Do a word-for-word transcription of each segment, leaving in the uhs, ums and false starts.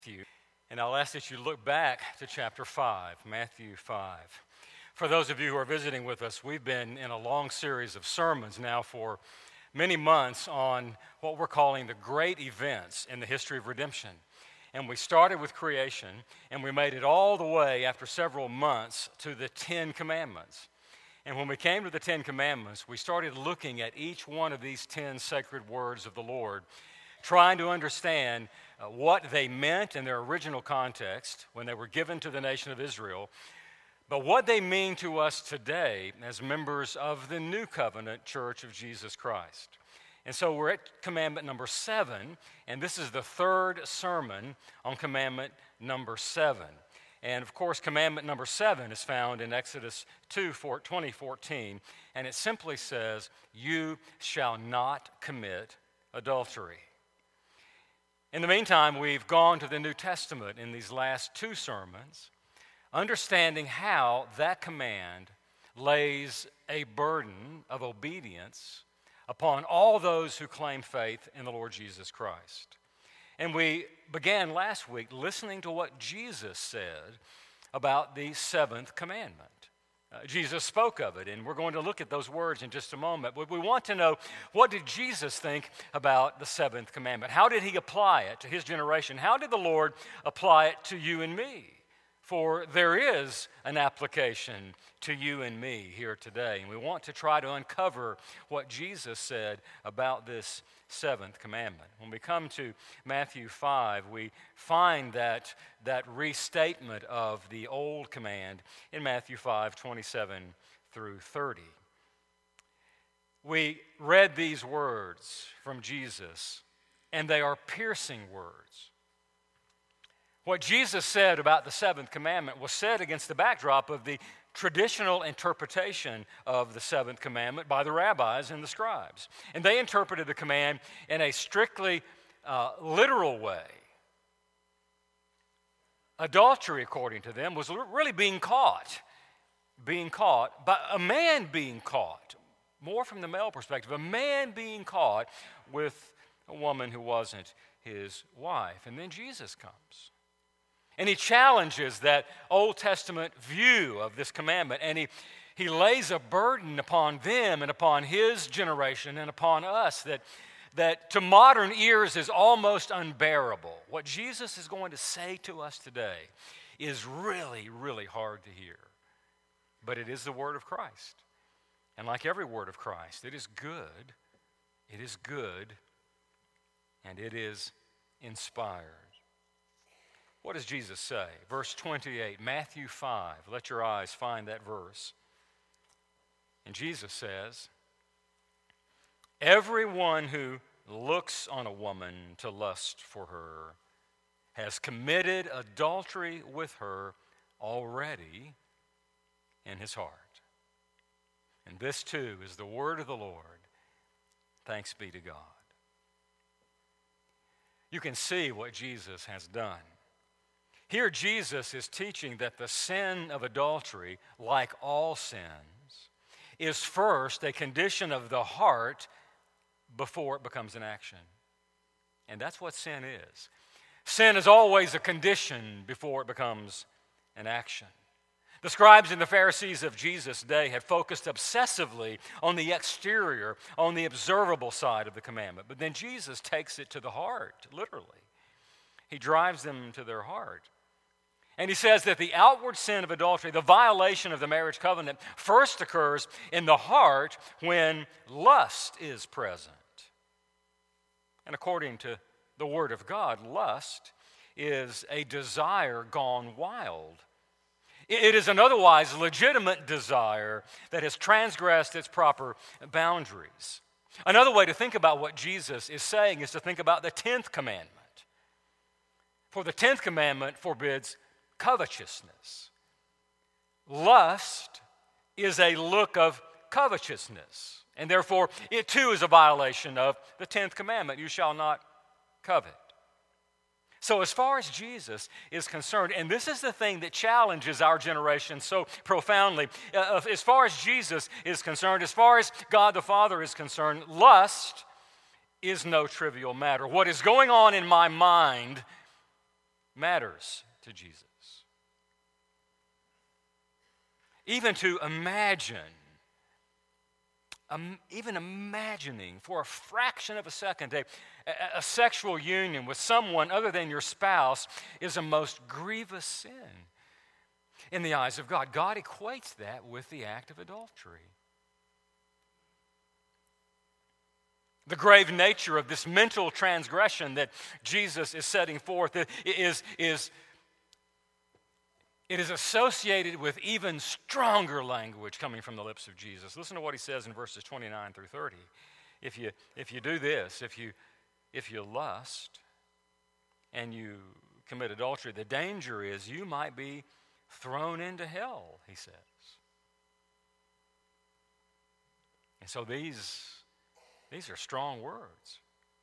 Matthew, and I'll ask that you look back to chapter five, Matthew five. For those of you who are visiting with us, we've been in a long series of sermons now for many months on what we're calling the great events in the history of redemption. And we started with creation, and we made it all the way after several months to the Ten Commandments. And when we came to the Ten Commandments, we started looking at each one of these ten sacred words of the Lord, trying to understand uh, what they meant in their original context when they were given to the nation of Israel, but what they mean to us today as members of the New Covenant Church of Jesus Christ. And so we're at commandment number seven, and this is the third sermon on commandment number seven. And of course, commandment number seven is found in Exodus two, twenty, fourteen, and it simply says, "You shall not commit adultery." In the meantime, we've gone to the New Testament in these last two sermons, understanding how that command lays a burden of obedience upon all those who claim faith in the Lord Jesus Christ. And we began last week listening to what Jesus said about the seventh commandment. Uh, Jesus spoke of it, and we're going to look at those words in just a moment. But we want to know, what did Jesus think about the seventh commandment? How did he apply it to his generation? How did the Lord apply it to you and me? For there is an application to you and me here today. And we want to try to uncover what Jesus said about this seventh commandment. When we come to Matthew five, we find that, that restatement of the old command in Matthew five, twenty-seven through thirty. We read these words from Jesus, and they are piercing words. What Jesus said about the seventh commandment was said against the backdrop of the traditional interpretation of the seventh commandment by the rabbis and the scribes. And they interpreted the command in a strictly uh, literal way. Adultery, according to them, was really being caught, being caught, but a man being caught, more from the male perspective, a man being caught with a woman who wasn't his wife. And then Jesus comes. And he challenges that Old Testament view of this commandment, and he, he lays a burden upon them and upon his generation and upon us that, that to modern ears is almost unbearable. What Jesus is going to say to us today is really, really hard to hear. But it is the word of Christ. And like every word of Christ, it is good, it is good, and it is inspired. What does Jesus say? Verse twenty-eight, Matthew five. Let your eyes find that verse. And Jesus says, "Everyone who looks on a woman to lust for her has committed adultery with her already in his heart." And this too is the word of the Lord. Thanks be to God. You can see what Jesus has done. Here Jesus is teaching that the sin of adultery, like all sins, is first a condition of the heart before it becomes an action. And that's what sin is. Sin is always a condition before it becomes an action. The scribes and the Pharisees of Jesus' day had focused obsessively on the exterior, on the observable side of the commandment. But then Jesus takes it to the heart, literally. He drives them to their heart. And he says that the outward sin of adultery, the violation of the marriage covenant, first occurs in the heart when lust is present. And according to the Word of God, lust is a desire gone wild. It is an otherwise legitimate desire that has transgressed its proper boundaries. Another way to think about what Jesus is saying is to think about the tenth commandment. For the tenth commandment forbids covetousness. Lust is a look of covetousness, and therefore it too is a violation of the tenth commandment, you shall not covet. So as far as Jesus is concerned, and this is the thing that challenges our generation so profoundly, uh, as far as Jesus is concerned, as far as God the Father is concerned, lust is no trivial matter. What is going on in my mind matters to Jesus. Even to imagine, um, even imagining for a fraction of a second a, a, a sexual union with someone other than your spouse is a most grievous sin in the eyes of God. God equates that with the act of adultery. The grave nature of this mental transgression that Jesus is setting forth is, is it is associated with even stronger language coming from the lips of Jesus. Listen to what he says in verses twenty-nine through thirty. If you, if you do this, if you, if you lust and you commit adultery, the danger is you might be thrown into hell, he says. And so these, these are strong words.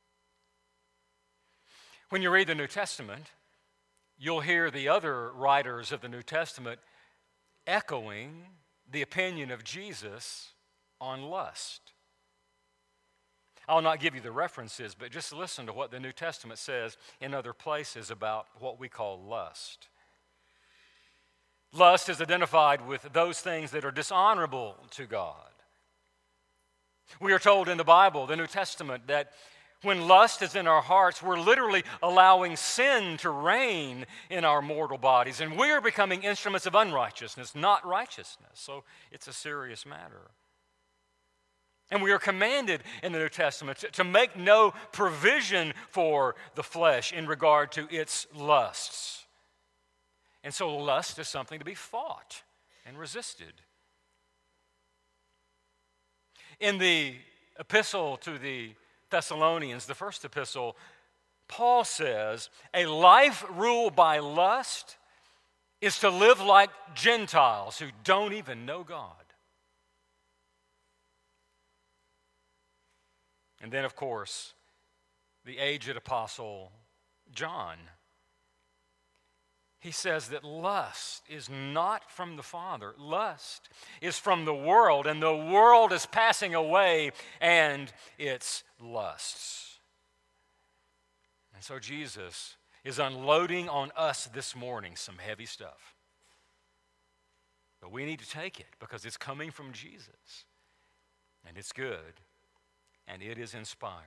When you read the New Testament, you'll hear the other writers of the New Testament echoing the opinion of Jesus on lust. I'll not give you the references, but just listen to what the New Testament says in other places about what we call lust. Lust is identified with those things that are dishonorable to God. We are told in the Bible, the New Testament, that when lust is in our hearts, we're literally allowing sin to reign in our mortal bodies, and we are becoming instruments of unrighteousness, not righteousness. So it's a serious matter. And we are commanded in the New Testament to, to make no provision for the flesh in regard to its lusts. And so lust is something to be fought and resisted. In the epistle to the Thessalonians, the first epistle, Paul says, a life ruled by lust is to live like Gentiles who don't even know God. And then, of course, the aged apostle John, he says that lust is not from the Father. Lust is from the world, and the world is passing away and its lusts. And so Jesus is unloading on us this morning some heavy stuff. But we need to take it because it's coming from Jesus. And it's good. And it is inspired.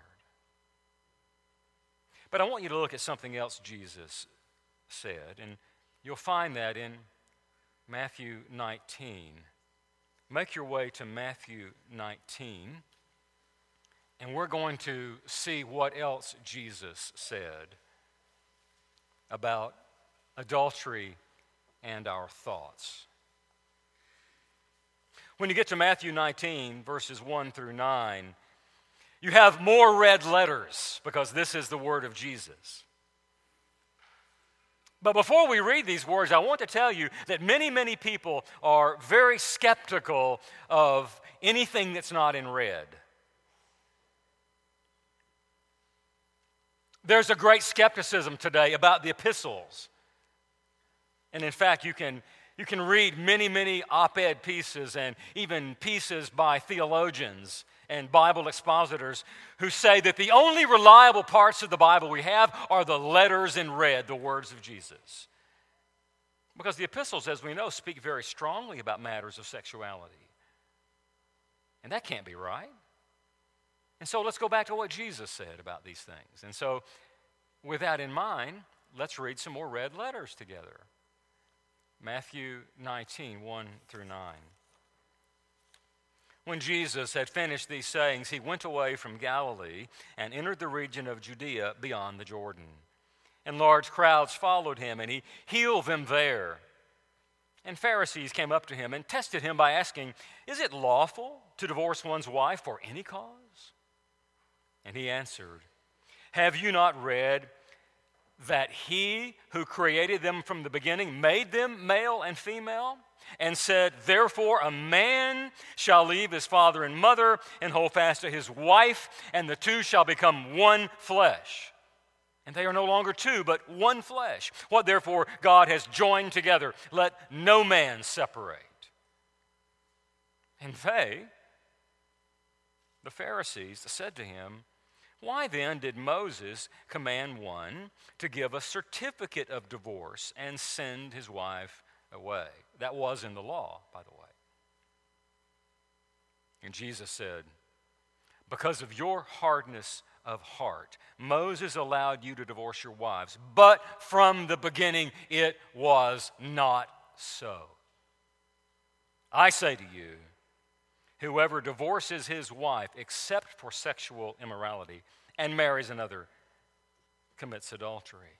But I want you to look at something else Jesus said, and you'll find that in Matthew nineteen. Make your way to Matthew nineteen, and we're going to see what else Jesus said about adultery and our thoughts. When you get to Matthew nineteen, verses one through nine, you have more red letters because this is the word of Jesus. But before we read these words, I want to tell you that many, many people are very skeptical of anything that's not in red. There's a great skepticism today about the epistles. And in fact, you can, you can read many, many op-ed pieces and even pieces by theologians and Bible expositors who say that the only reliable parts of the Bible we have are the letters in red, the words of Jesus. Because the epistles, as we know, speak very strongly about matters of sexuality. And that can't be right. And so let's go back to what Jesus said about these things. And so with that in mind, let's read some more red letters together. Matthew nineteen, one through nine. When Jesus had finished these sayings, he went away from Galilee and entered the region of Judea beyond the Jordan. And large crowds followed him, and he healed them there. And Pharisees came up to him and tested him by asking, "Is it lawful to divorce one's wife for any cause?" And he answered, "Have you not read that he who created them from the beginning made them male and female? And said, therefore a man shall leave his father and mother and hold fast to his wife, and the two shall become one flesh. And they are no longer two, but one flesh. What therefore God has joined together, let no man separate." And they, the Pharisees, said to him, Why then did Moses command one to give a certificate of divorce and send his wife away? That was in the law, by the way. And Jesus said, because of your hardness of heart, Moses allowed you to divorce your wives, but from the beginning it was not so. I say to you, whoever divorces his wife except for sexual immorality and marries another commits adultery.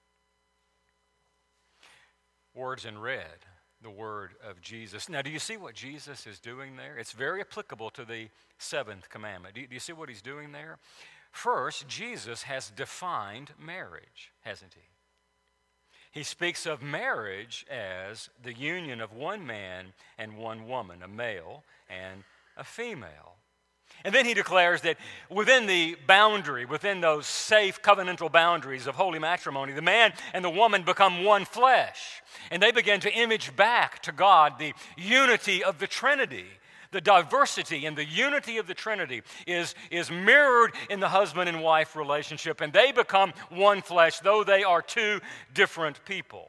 Words in red, the word of Jesus. Now, do you see what Jesus is doing there? It's very applicable to the seventh commandment. Do you, do you see what he's doing there? First, Jesus has defined marriage, hasn't he? He speaks of marriage as the union of one man and one woman, a male and a female. And then he declares that within the boundary, within those safe covenantal boundaries of holy matrimony, the man and the woman become one flesh. And they begin to image back to God the unity of the Trinity. The diversity and the unity of the Trinity is, is mirrored in the husband and wife relationship, and they become one flesh, though they are two different people.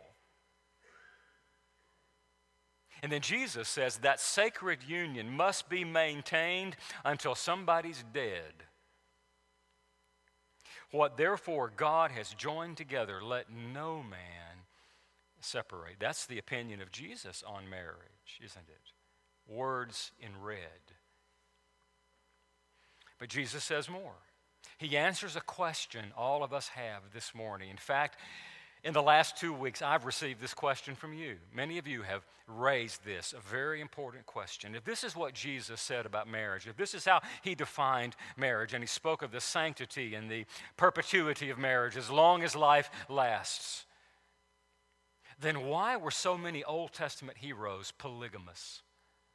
And then Jesus says that sacred union must be maintained until somebody's dead. What therefore God has joined together, let no man separate. That's the opinion of Jesus on marriage, isn't it? Words in red. But Jesus says more. He answers a question all of us have this morning. In fact, in the last two weeks, I've received this question from you. Many of you have raised this, a very important question. If this is what Jesus said about marriage, if this is how he defined marriage, and he spoke of the sanctity and the perpetuity of marriage as long as life lasts, then why were so many Old Testament heroes polygamous?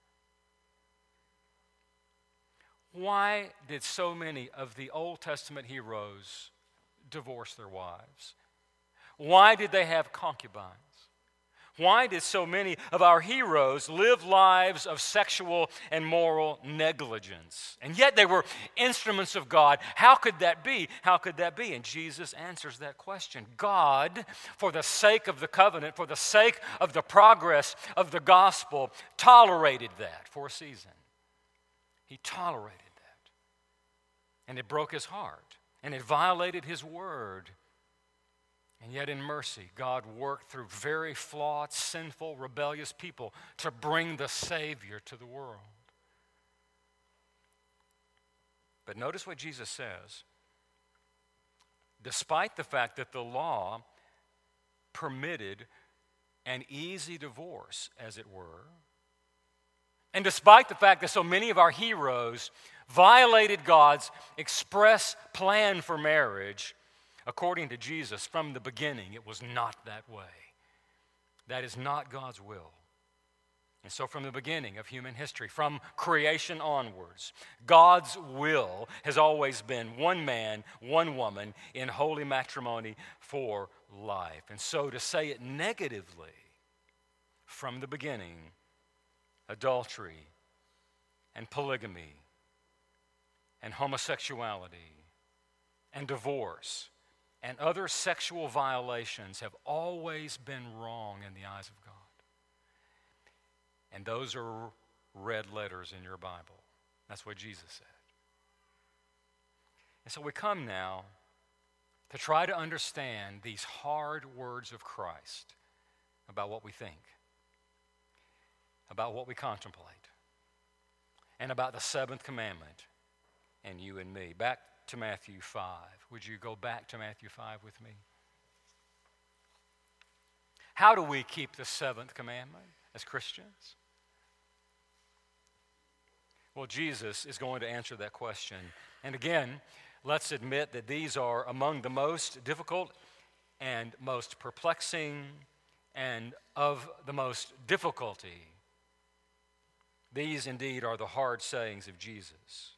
Why did so many of the Old Testament heroes divorce their wives? Why did they have concubines? Why did so many of our heroes live lives of sexual and moral negligence? And yet they were instruments of God. How could that be? How could that be? And Jesus answers that question. God, for the sake of the covenant, for the sake of the progress of the gospel, tolerated that for a season. He tolerated that. And it broke his heart. And it violated his word. And yet in mercy, God worked through very flawed, sinful, rebellious people to bring the Savior to the world. But notice what Jesus says. Despite the fact that the law permitted an easy divorce, as it were, and despite the fact that so many of our heroes violated God's express plan for marriage, according to Jesus, from the beginning, it was not that way. That is not God's will. And so from the beginning of human history, from creation onwards, God's will has always been one man, one woman in holy matrimony for life. And so to say it negatively, from the beginning, adultery and polygamy and homosexuality and divorce and other sexual violations have always been wrong in the eyes of God. And those are red letters in your Bible. That's what Jesus said. And so we come now to try to understand these hard words of Christ about what we think, about what we contemplate, and about the seventh commandment and you and me. Back to Matthew five. Would you go back to Matthew five with me? How do we keep the seventh commandment as Christians? Well, Jesus is going to answer that question. And again, let's admit that these are among the most difficult and most perplexing and of the most difficulty. These indeed are the hard sayings of Jesus.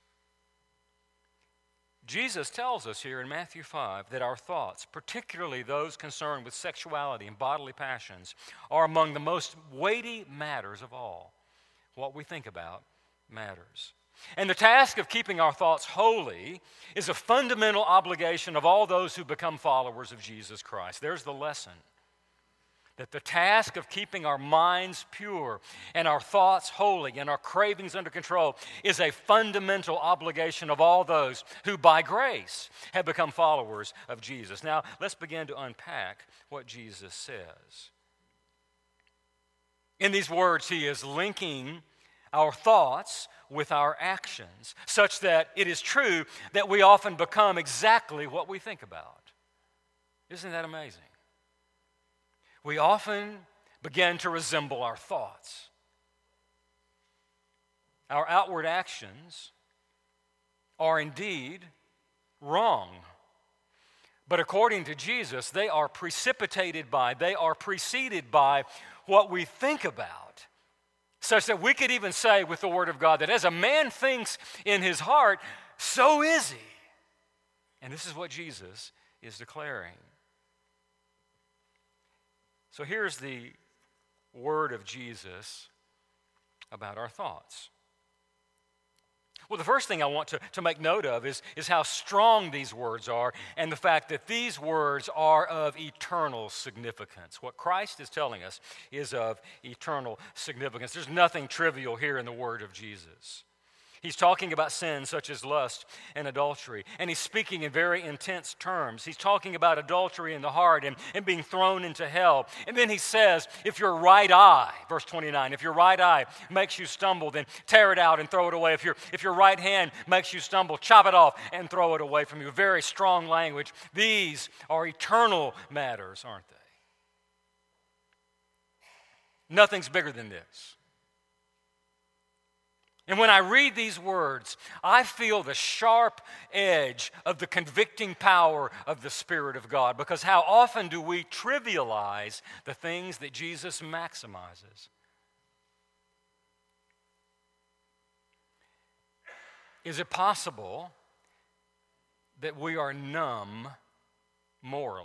Jesus tells us here in Matthew five that our thoughts, particularly those concerned with sexuality and bodily passions, are among the most weighty matters of all. What we think about matters. And the task of keeping our thoughts holy is a fundamental obligation of all those who become followers of Jesus Christ. There's the lesson. That the task of keeping our minds pure and our thoughts holy and our cravings under control is a fundamental obligation of all those who by grace have become followers of Jesus. Now, let's begin to unpack what Jesus says. In these words, he is linking our thoughts with our actions, such that it is true that we often become exactly what we think about. Isn't that amazing? We often begin to resemble our thoughts. Our outward actions are indeed wrong. But according to Jesus, they are precipitated by, they are preceded by what we think about. Such that we could even say with the Word of God that as a man thinks in his heart, so is he. And this is what Jesus is declaring. So here's the word of Jesus about our thoughts. Well, the first thing I want to, to make note of is, is how strong these words are and the fact that these words are of eternal significance. What Christ is telling us is of eternal significance. There's nothing trivial here in the word of Jesus. He's talking about sins such as lust and adultery, and he's speaking in very intense terms. He's talking about adultery in the heart and, and being thrown into hell. And then he says, if your right eye, verse twenty-nine, if your right eye makes you stumble, then tear it out and throw it away. If your, if your right hand makes you stumble, chop it off and throw it away from you. Very strong language. These are eternal matters, aren't they? Nothing's bigger than this. And when I read these words, I feel the sharp edge of the convicting power of the Spirit of God. Because how often do we trivialize the things that Jesus maximizes? Is it possible that we are numb morally?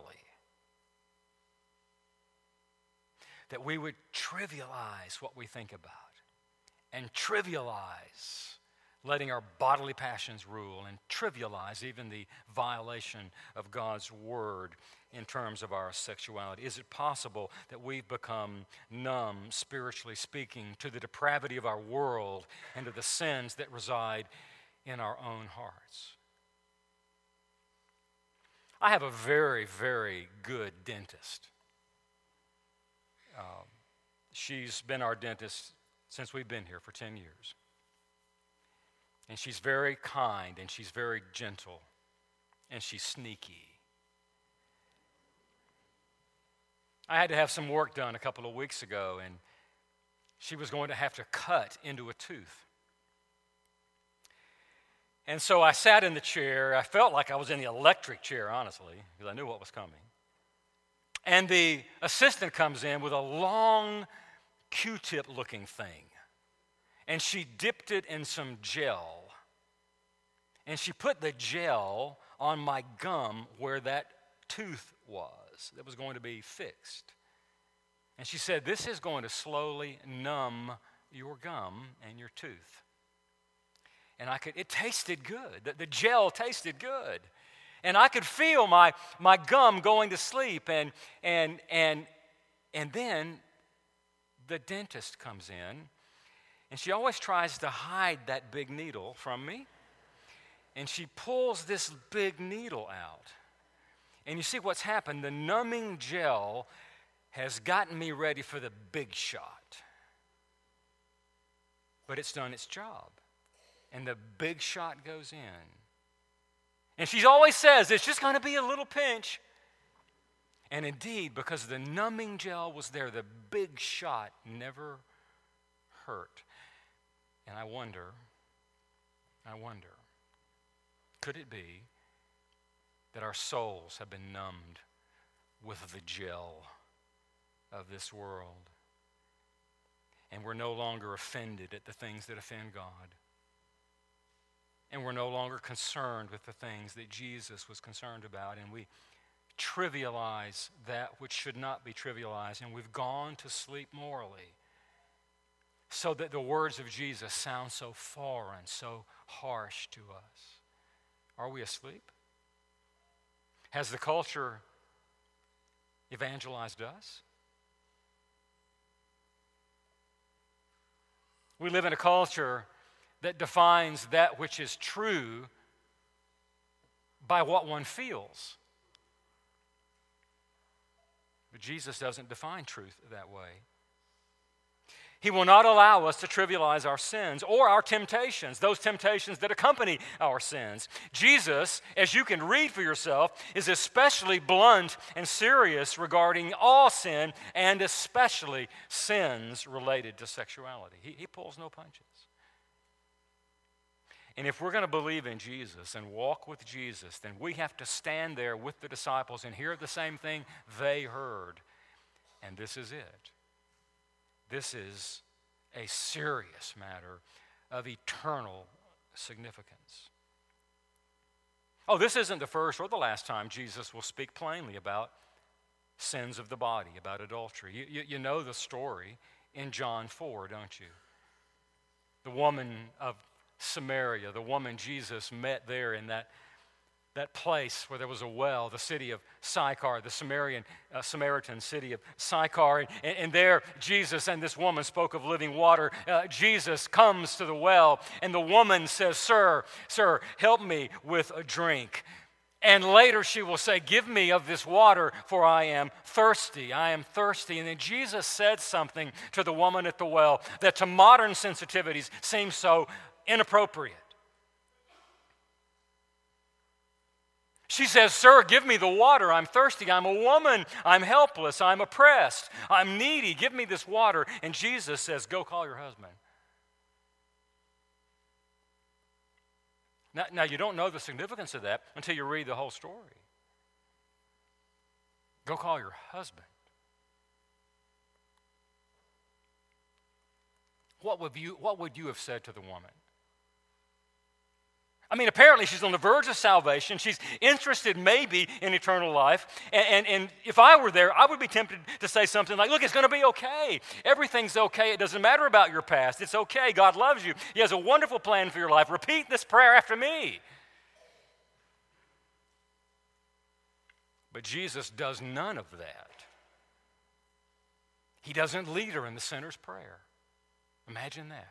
That we would trivialize what we think about? And trivialize letting our bodily passions rule, and trivialize even the violation of God's word in terms of our sexuality. Is it possible that we've become numb, spiritually speaking, to the depravity of our world and to the sins that reside in our own hearts? I have a very, very good dentist. Um, she's been our dentist since we've been here for ten years. And she's very kind, and she's very gentle, and she's sneaky. I had to have some work done a couple of weeks ago, and she was going to have to cut into a tooth. And so I sat in the chair. I felt like I was in the electric chair, honestly, because I knew what was coming. And the assistant comes in with a long Q-tip looking thing. And she dipped it in some gel. And she put the gel on my gum where that tooth was that was going to be fixed. And she said, this is going to slowly numb your gum and your tooth. And I could, it tasted good. The, the gel tasted good. And I could feel my, my gum going to sleep. And, and, and, and then the dentist comes in, and she always tries to hide that big needle from me. And she pulls this big needle out. And you see what's happened? The numbing gel has gotten me ready for the big shot. But it's done its job. And the big shot goes in. And she always says, it's just going to be a little pinch. And indeed, because the numbing gel was there, the big shot never hurt. And I wonder, I wonder, could it be that our souls have been numbed with the gel of this world? And we're no longer offended at the things that offend God. And we're no longer concerned with the things that Jesus was concerned about. And we trivialize that which should not be trivialized, and we've gone to sleep morally, so that the words of Jesus sound so foreign, so harsh to us? Are we asleep? Has the culture evangelized us? We live in a culture that defines that which is true by what one feels. But Jesus doesn't define truth that way. He will not allow us to trivialize our sins or our temptations, those temptations that accompany our sins. Jesus, as you can read for yourself, is especially blunt and serious regarding all sin, and especially sins related to sexuality. He, he pulls no punches. And if we're going to believe in Jesus and walk with Jesus, then we have to stand there with the disciples and hear the same thing they heard. And this is it. This is a serious matter of eternal significance. Oh, this isn't the first or the last time Jesus will speak plainly about sins of the body, about adultery. You, you, you know the story in John four, don't you? The woman of Samaria, the woman Jesus met there in that That place where there was a well, the city of Sychar, the Samaritan, uh, Samaritan city of Sychar. And, and there, Jesus and this woman spoke of living water. Uh, Jesus comes to the well, and the woman says, Sir, sir, help me with a drink. And later she will say, give me of this water, for I am thirsty. I am thirsty. And then Jesus said something to the woman at the well that to modern sensitivities seems so inappropriate. She says, Sir, give me the water. I'm thirsty. I'm a woman. I'm helpless. I'm oppressed. I'm needy. Give me this water. And Jesus says, go call your husband. Now, now, you don't know the significance of that until you read the whole story. Go call your husband. What would you, what would you have said to the woman? I mean, apparently she's on the verge of salvation. She's interested maybe in eternal life. And, and, and if I were there, I would be tempted to say something like, look, it's going to be okay. Everything's okay. It doesn't matter about your past. It's okay. God loves you. He has a wonderful plan for your life. Repeat this prayer after me. But Jesus does none of that. He doesn't lead her in the sinner's prayer. Imagine that.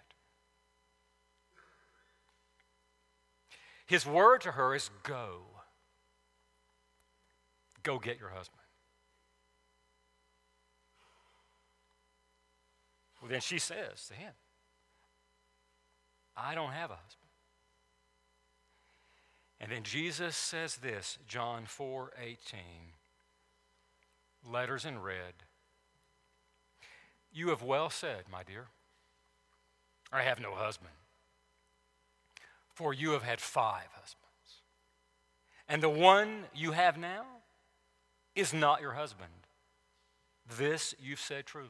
His word to her is go. Go get your husband. Well, then she says to him, I don't have a husband. And then Jesus says this, John four eighteen, letters in red. You have well said, my dear, I have no husband. For you have had five husbands. And the one you have now is not your husband. This you've said truly.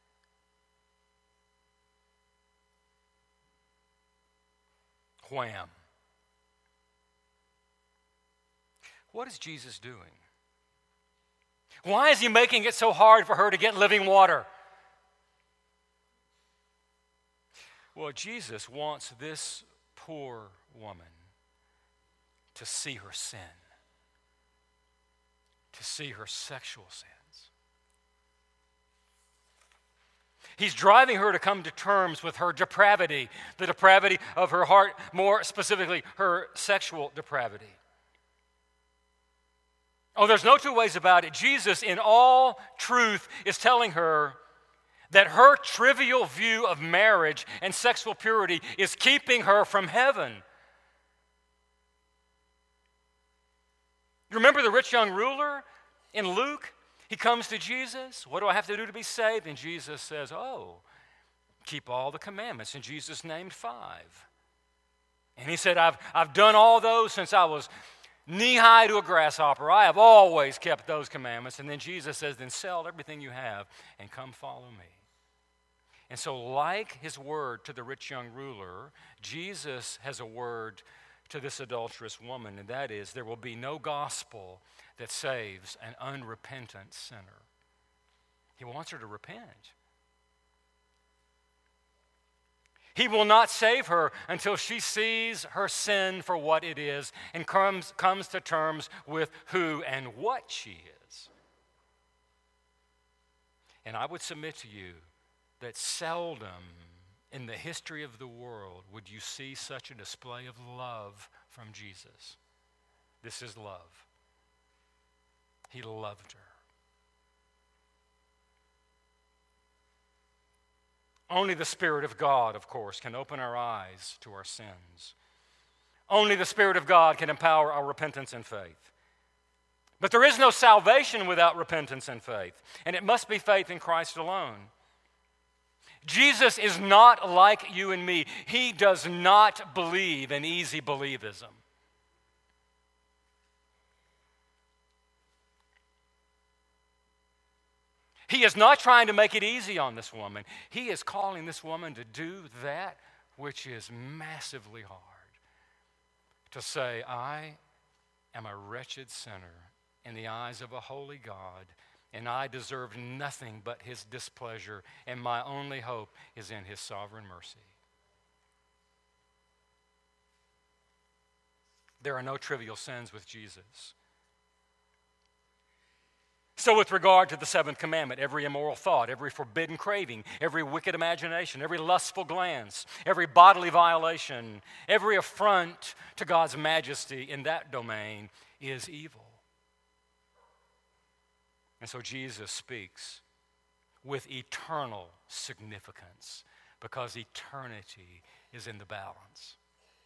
Wham. What is Jesus doing? Why is he making it so hard for her to get living water? Well, Jesus wants this poor woman to see her sin, to see her sexual sins. He's driving her to come to terms with her depravity, the depravity of her heart, more specifically, her sexual depravity. Oh, there's no two ways about it. Jesus, in all truth, is telling her that her trivial view of marriage and sexual purity is keeping her from heaven. You remember the rich young ruler in Luke? He comes to Jesus. What do I have to do to be saved? And Jesus says, oh, keep all the commandments. And Jesus named five. And he said, I've, I've done all those since I was knee-high to a grasshopper. I have always kept those commandments. And then Jesus says, then sell everything you have and come follow me. And so like his word to the rich young ruler, Jesus has a word to this adulterous woman, and that is there will be no gospel that saves an unrepentant sinner. He wants her to repent. He will not save her until she sees her sin for what it is and comes, comes to terms with who and what she is. And I would submit to you that seldom in the history of the world would you see such a display of love from Jesus. This is love. He loved her. Only the Spirit of God, of course, can open our eyes to our sins. Only the Spirit of God can empower our repentance and faith. But there is no salvation without repentance and faith, and it must be faith in Christ alone. Jesus is not like you and me. He does not believe in easy believism. He is not trying to make it easy on this woman. He is calling this woman to do that which is massively hard. To say, I am a wretched sinner in the eyes of a holy God, and I deserve nothing but His displeasure, and my only hope is in His sovereign mercy. There are no trivial sins with Jesus. So with regard to the seventh commandment, every immoral thought, every forbidden craving, every wicked imagination, every lustful glance, every bodily violation, every affront to God's majesty in that domain is evil. And so Jesus speaks with eternal significance because eternity is in the balance.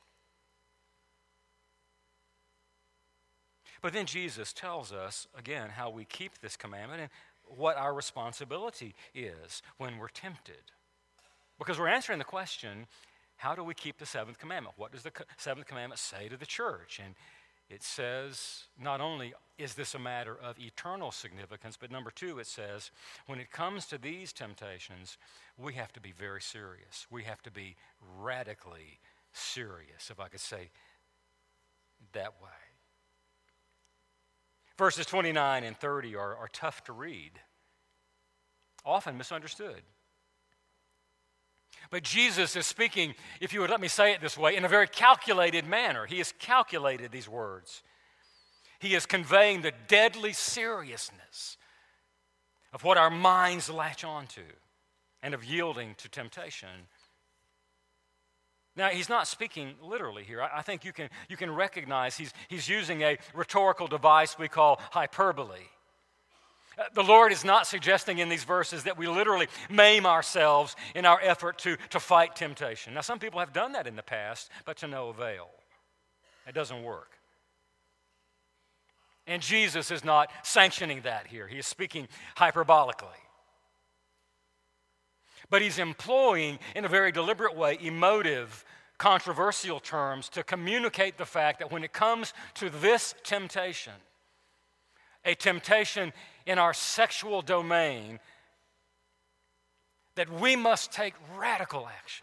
But then Jesus tells us, again, how we keep this commandment and what our responsibility is when we're tempted. Because we're answering the question, how do we keep the seventh commandment? What does the seventh commandment say to the church? And it says, not only is this a matter of eternal significance, but number two, it says, when it comes to these temptations, we have to be very serious. We have to be radically serious, if I could say that way. Verses twenty-nine and thirty are, are tough to read, often misunderstood. But Jesus is speaking, if you would let me say it this way, in a very calculated manner. He has calculated these words. He is conveying the deadly seriousness of what our minds latch onto and of yielding to temptation. Now, he's not speaking literally here. I, I think you can, you can recognize he's, he's using a rhetorical device we call hyperbole. Uh, the Lord is not suggesting in these verses that we literally maim ourselves in our effort to, to fight temptation. Now, some people have done that in the past, but to no avail. It doesn't work. And Jesus is not sanctioning that here. He is speaking hyperbolically. But he's employing, in a very deliberate way, emotive, controversial terms to communicate the fact that when it comes to this temptation, a temptation in our sexual domain, that we must take radical action.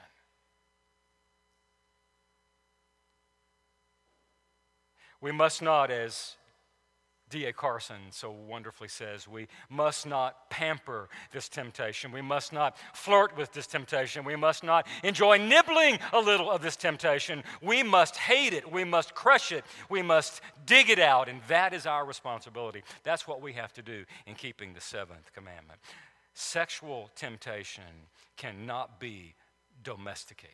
We must not, as D A Carson so wonderfully says, we must not pamper this temptation. We must not flirt with this temptation. We must not enjoy nibbling a little of this temptation. We must hate it. We must crush it. We must dig it out, and that is our responsibility. That's what we have to do in keeping the seventh commandment. Sexual temptation cannot be domesticated.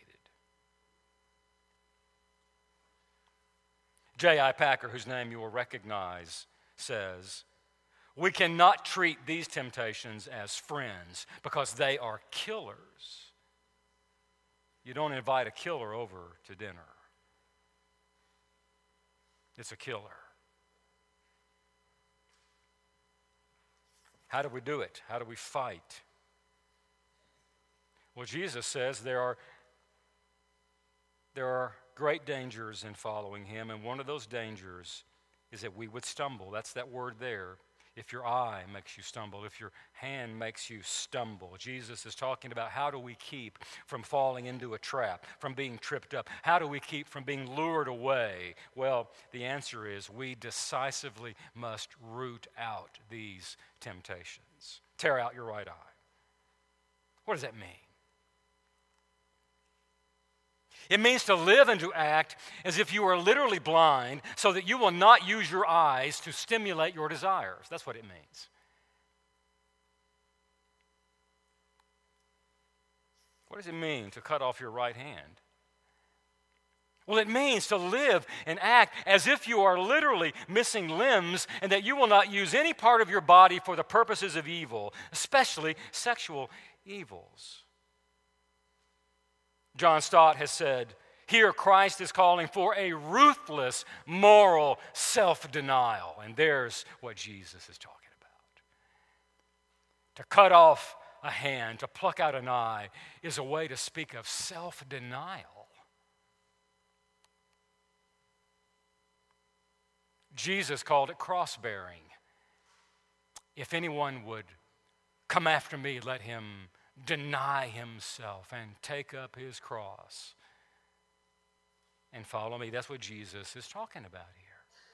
J I Packer, whose name you will recognize, says, we cannot treat these temptations as friends because they are killers. You don't invite a killer over to dinner. It's a killer. How do we do it? How do we fight? Well, Jesus says there are, there are great dangers in following him, and one of those dangers is that we would stumble. That's that word there. If your eye makes you stumble, if your hand makes you stumble. Jesus is talking about how do we keep from falling into a trap, from being tripped up? How do we keep from being lured away? Well, the answer is we decisively must root out these temptations. Tear out your right eye. What does that mean? It means to live and to act as if you are literally blind so that you will not use your eyes to stimulate your desires. That's what it means. What does it mean to cut off your right hand? Well, it means to live and act as if you are literally missing limbs and that you will not use any part of your body for the purposes of evil, especially sexual evils. John Stott has said, here Christ is calling for a ruthless moral self-denial. And there's what Jesus is talking about. To cut off a hand, to pluck out an eye, is a way to speak of self-denial. Jesus called it cross-bearing. If anyone would come after me, let him deny himself and take up his cross and follow me. That's what Jesus is talking about here.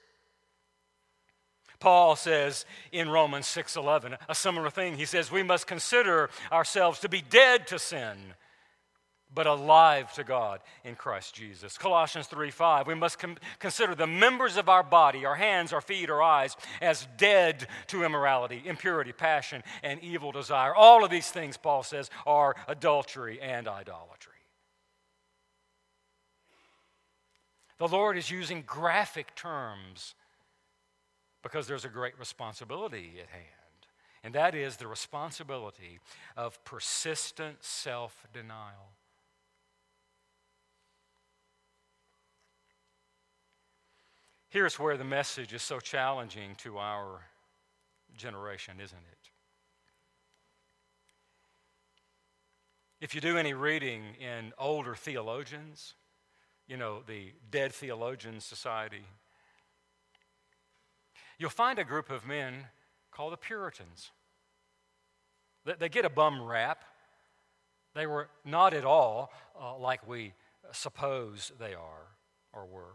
Paul says in Romans six eleven a similar thing. He says we must consider ourselves to be dead to sin, but alive to God in Christ Jesus. Colossians three five, we must com- consider the members of our body, our hands, our feet, our eyes, as dead to immorality, impurity, passion, and evil desire. All of these things, Paul says, are adultery and idolatry. The Lord is using graphic terms because there's a great responsibility at hand, and that is the responsibility of persistent self-denial. Here's where the message is so challenging to our generation, isn't it? If you do any reading in older theologians, you know, the Dead Theologians Society, you'll find a group of men called the Puritans. They get a bum rap. They were not at all uh, like we suppose they are or were.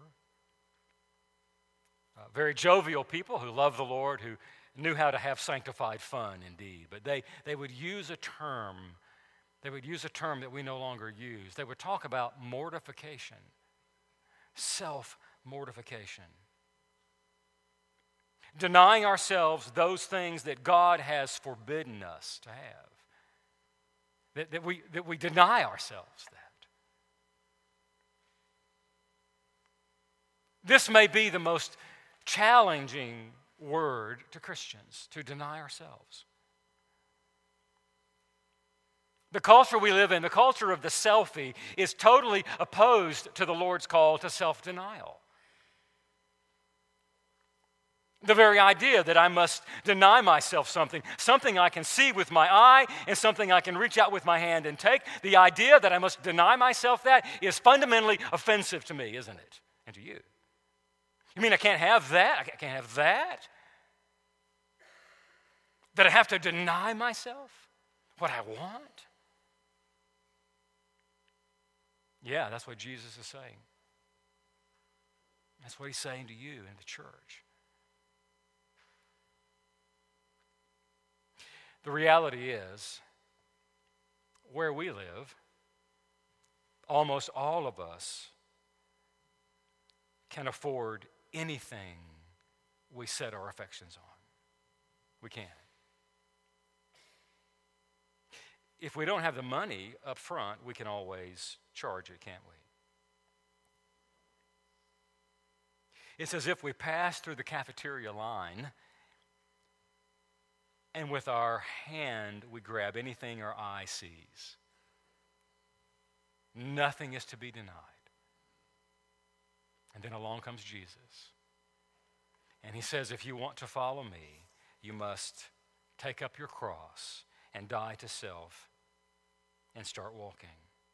Uh, very jovial people who loved the Lord, who knew how to have sanctified fun indeed. But they, they would use a term, they would use a term that we no longer use. They would talk about mortification, self-mortification. Denying ourselves those things that God has forbidden us to have. That, that, we, that we deny ourselves that. This may be the most challenging word to Christians, to deny ourselves. The culture we live in, the culture of the selfie, is totally opposed to the Lord's call to self-denial. The very idea that I must deny myself something, something I can see with my eye and something I can reach out with my hand and take, the idea that I must deny myself that is fundamentally offensive to me, isn't it? And to you. You mean I can't have that? I can't have that? That I have to deny myself what I want? Yeah, that's what Jesus is saying. That's what he's saying to you in the church. The reality is, where we live, almost all of us can afford anything we set our affections on. We can. If we don't have the money up front, we can always charge it, can't we? It's as if we pass through the cafeteria line and with our hand we grab anything our eye sees. Nothing is to be denied. And then along comes Jesus. And he says, if you want to follow me, you must take up your cross and die to self and start walking.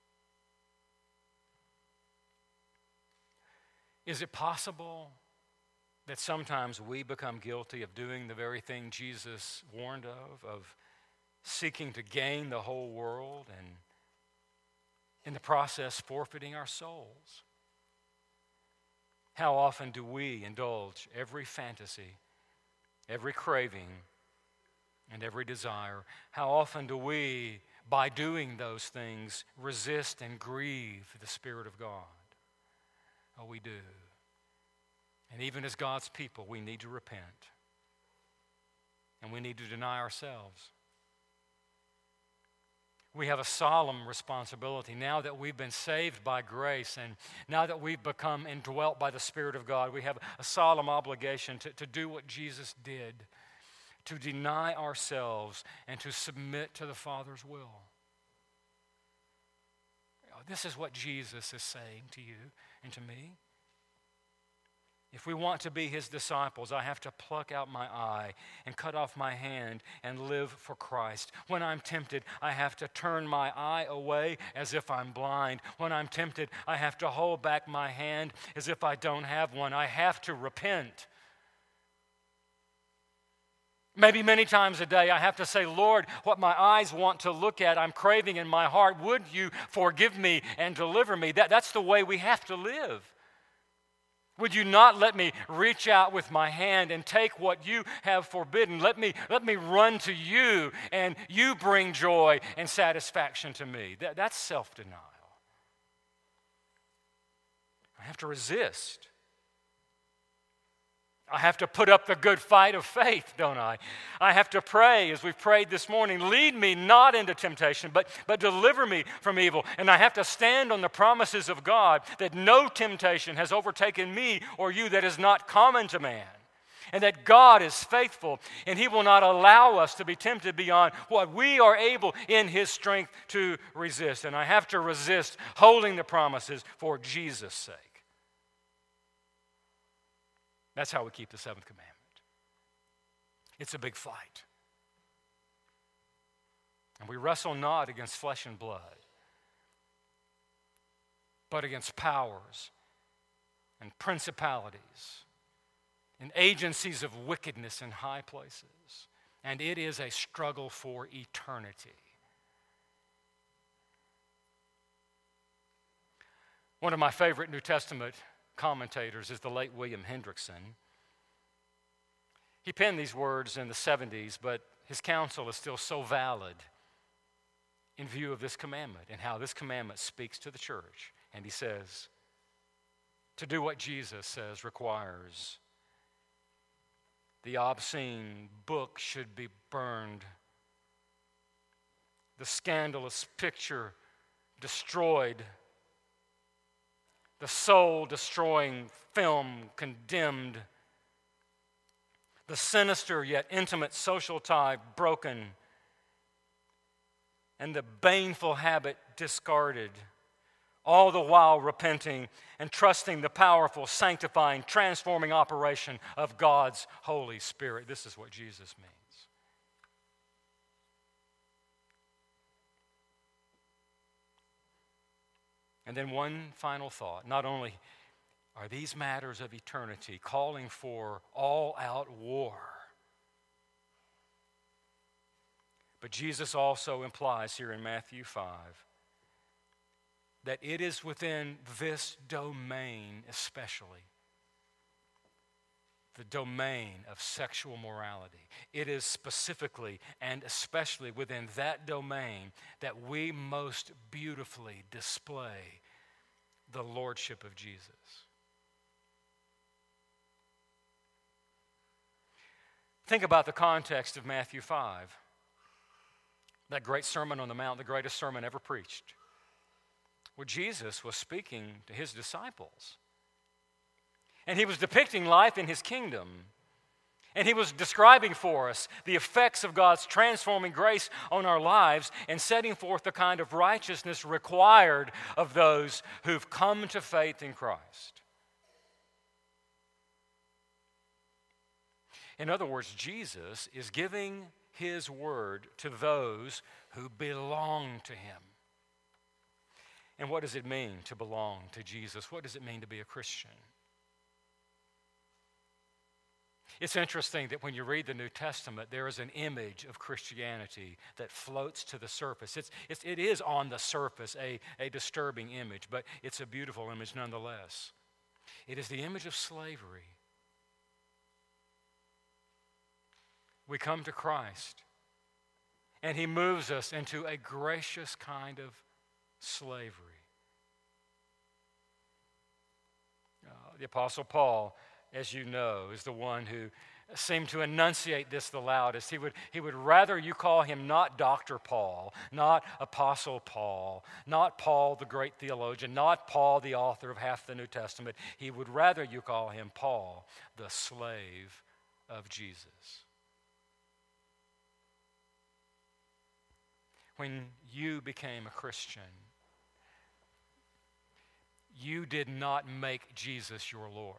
Is it possible that sometimes we become guilty of doing the very thing Jesus warned of, of seeking to gain the whole world and in the process forfeiting our souls? How often do we indulge every fantasy, every craving, and every desire? How often do we by doing those things, resist and grieve the Spirit of God. Oh, we do. And even as God's people, we need to repent. And we need to deny ourselves. We have a solemn responsibility now that we've been saved by grace and now that we've become indwelt by the Spirit of God. We have a solemn obligation to, to do what Jesus did, to deny ourselves and to submit to the Father's will. This is what Jesus is saying to you and to me. If we want to be his disciples, I have to pluck out my eye and cut off my hand and live for Christ. When I'm tempted, I have to turn my eye away as if I'm blind. When I'm tempted, I have to hold back my hand as if I don't have one. I have to repent. Maybe many times a day I have to say, Lord, what my eyes want to look at, I'm craving in my heart. Would you forgive me and deliver me? That, that's the way we have to live. Would you not let me reach out with my hand and take what you have forbidden? Let me, let me run to you, and you bring joy and satisfaction to me. That, that's self-denial. I have to resist. I have to put up the good fight of faith, don't I? I have to pray, as we've prayed this morning, lead me not into temptation, but, but deliver me from evil. And I have to stand on the promises of God that no temptation has overtaken me or you that is not common to man. And that God is faithful, and he will not allow us to be tempted beyond what we are able in his strength to resist. And I have to resist holding the promises for Jesus' sake. That's how we keep the seventh commandment. It's a big fight. And we wrestle not against flesh and blood, but against powers and principalities and agencies of wickedness in high places. And it is a struggle for eternity. One of my favorite New Testament commentators is the late William Hendrickson. He penned these words in the seventies, but his counsel is still so valid in view of this commandment and how this commandment speaks to the church. And he says, to do what Jesus says requires the obscene book should be burned, the scandalous picture destroyed, the soul-destroying film condemned, the sinister yet intimate social tie broken, and the baneful habit discarded, all the while repenting and trusting the powerful, sanctifying, transforming operation of God's Holy Spirit. This is what Jesus means. And then one final thought. Not only are these matters of eternity calling for all-out war, but Jesus also implies here in Matthew five that it is within this domain especially, the domain of sexual morality. It is specifically and especially within that domain that we most beautifully display the lordship of Jesus. Think about the context of Matthew five, that great Sermon on the Mount, the greatest sermon ever preached, where Jesus was speaking to his disciples. And he was depicting life in his kingdom. And he was describing for us the effects of God's transforming grace on our lives and setting forth the kind of righteousness required of those who've come to faith in Christ. In other words, Jesus is giving his word to those who belong to him. And what does it mean to belong to Jesus? What does it mean to be a Christian? It's interesting that when you read the New Testament, there is an image of Christianity that floats to the surface. It's, it's, it is on the surface a, a disturbing image, but it's a beautiful image nonetheless. It is the image of slavery. We come to Christ, And he moves us into a gracious kind of slavery. Uh, the Apostle Paul, as you know, is the one who seemed to enunciate this the loudest. He would, he would rather you call him not Doctor Paul, not Apostle Paul, not Paul the great theologian, not Paul the author of half the New Testament. He would rather you call him Paul, the slave of Jesus. When you became a Christian, you did not make Jesus your Lord,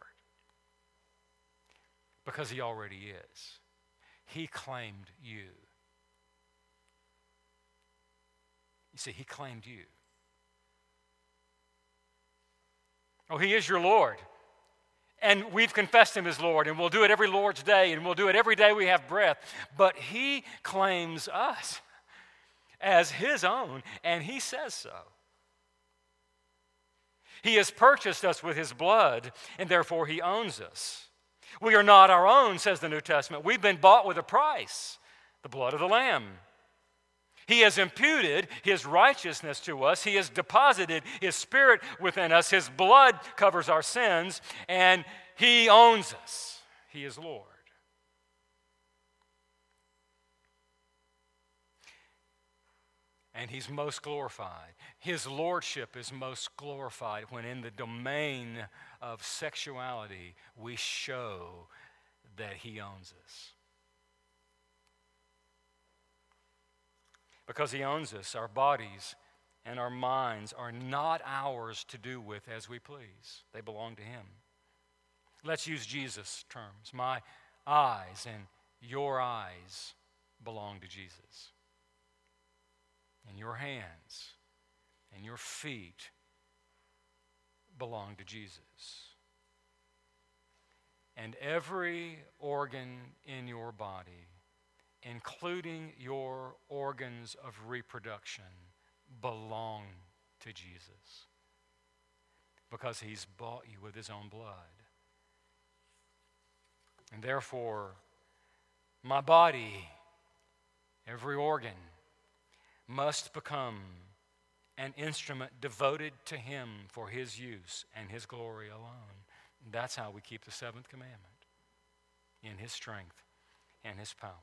because he already is. He claimed you. You see, he claimed you. Oh, he is your Lord. And we've confessed him as Lord, and we'll do it every Lord's Day, and we'll do it every day we have breath. But he claims us as his own, and he says so. He has purchased us with his blood, and therefore he owns us. We are not our own, says the New Testament. We've been bought with a price, the blood of the Lamb. He has imputed his righteousness to us. He has deposited his Spirit within us. His blood covers our sins, and he owns us. He is Lord. And he's most glorified. His lordship is most glorified when in the domain of sexuality we show that he owns us. Because he owns us, our bodies and our minds are not ours to do with as we please. They belong to him. Let's use Jesus' terms. My eyes and your eyes belong to Jesus. And your hands and your feet belong to Jesus. And every organ in your body, including your organs of reproduction, belong to Jesus, because he's bought you with his own blood. And therefore, my body, every organ, must become an instrument devoted to him for his use and his glory alone. That's how we keep the seventh commandment, in his strength and his power.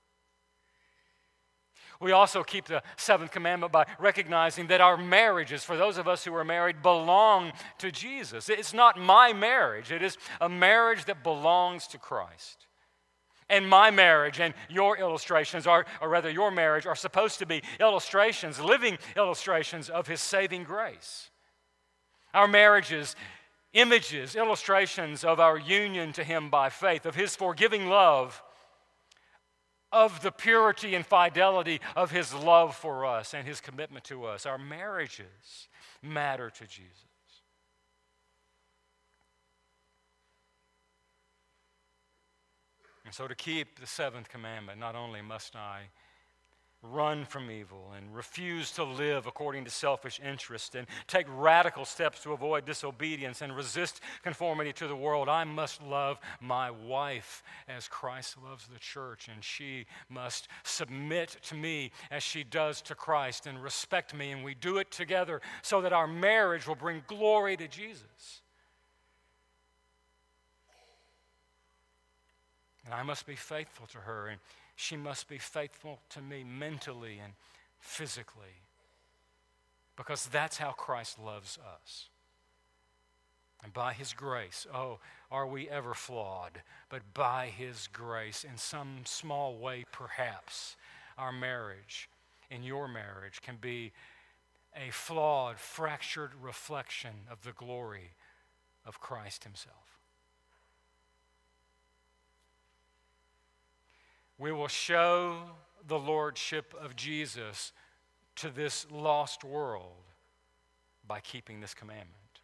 We also keep the seventh commandment by recognizing that our marriages, for those of us who are married, belong to Jesus. It's not my marriage. It is a marriage that belongs to Christ. And my marriage and your illustrations, are, or rather your marriage, are supposed to be illustrations, living illustrations of his saving grace. Our marriages, images, illustrations of our union to him by faith, of his forgiving love, of the purity and fidelity of his love for us and his commitment to us. Our marriages matter to Jesus. And so to keep the seventh commandment, not only must I run from evil and refuse to live according to selfish interest and take radical steps to avoid disobedience and resist conformity to the world, I must love my wife as Christ loves the church, and she must submit to me as she does to Christ and respect me, and we do it together so that our marriage will bring glory to Jesus. And I must be faithful to her, and she must be faithful to me mentally and physically, because that's how Christ loves us. And by his grace, oh, are we ever flawed? But by his grace, in some small way perhaps, our marriage and your marriage can be a flawed, fractured reflection of the glory of Christ himself. We will show the lordship of Jesus to this lost world by keeping this commandment.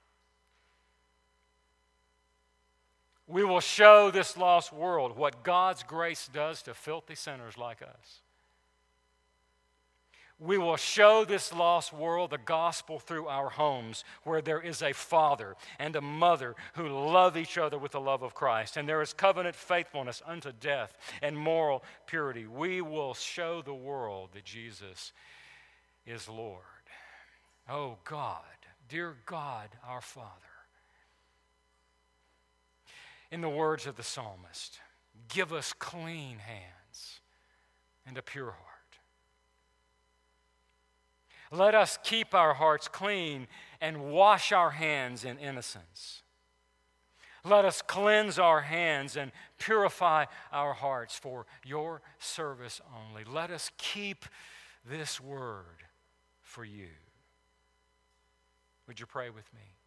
We will show this lost world what God's grace does to filthy sinners like us. We will show this lost world the gospel through our homes, where there is a father and a mother who love each other with the love of Christ, and there is covenant faithfulness unto death and moral purity. We will show the world that Jesus is Lord. Oh God, dear God, our Father, in the words of the psalmist, give us clean hands and a pure heart. Let us keep our hearts clean and wash our hands in innocence. Let us cleanse our hands and purify our hearts for your service only. Let us keep this word for you. Would you pray with me?